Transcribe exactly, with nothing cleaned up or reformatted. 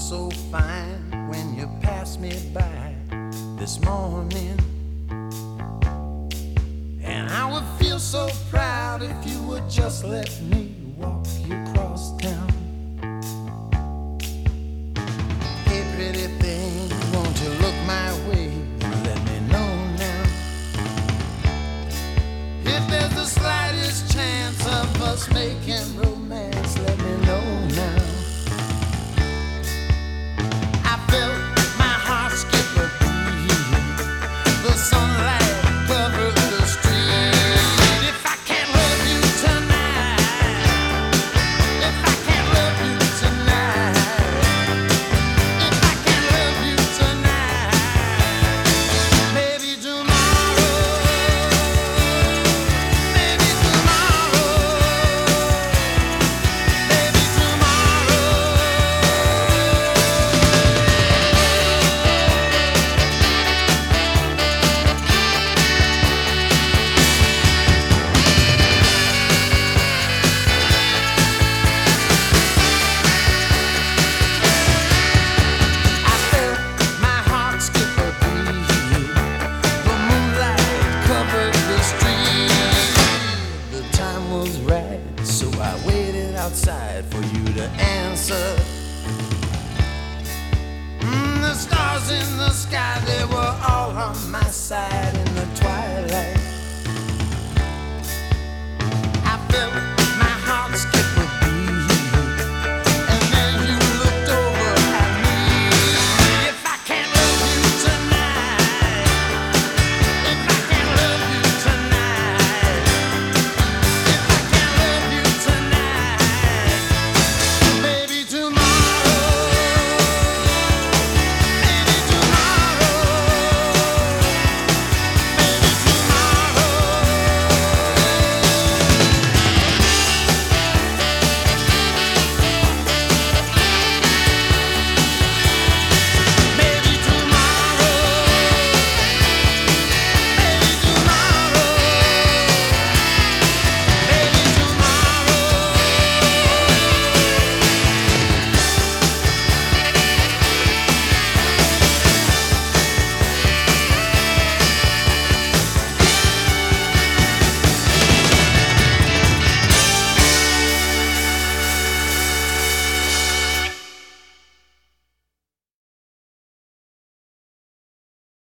so fine when you passed me by this morning. And I would feel so proud if you would just let me walk you across town. Hey pretty thing, won't you look my way and let me know now if there's the slightest chance of us making romance. Let me know now. I felt my heart skip a beat. The sunlight covered the street. If I can't love you tonight, if I can't love you tonight, if I can't love you tonight, maybe tomorrow, maybe tomorrow, maybe tomorrow. I felt my heart skip a beat. The moonlight covered the street. The time was right, so I waited outside for you to answer.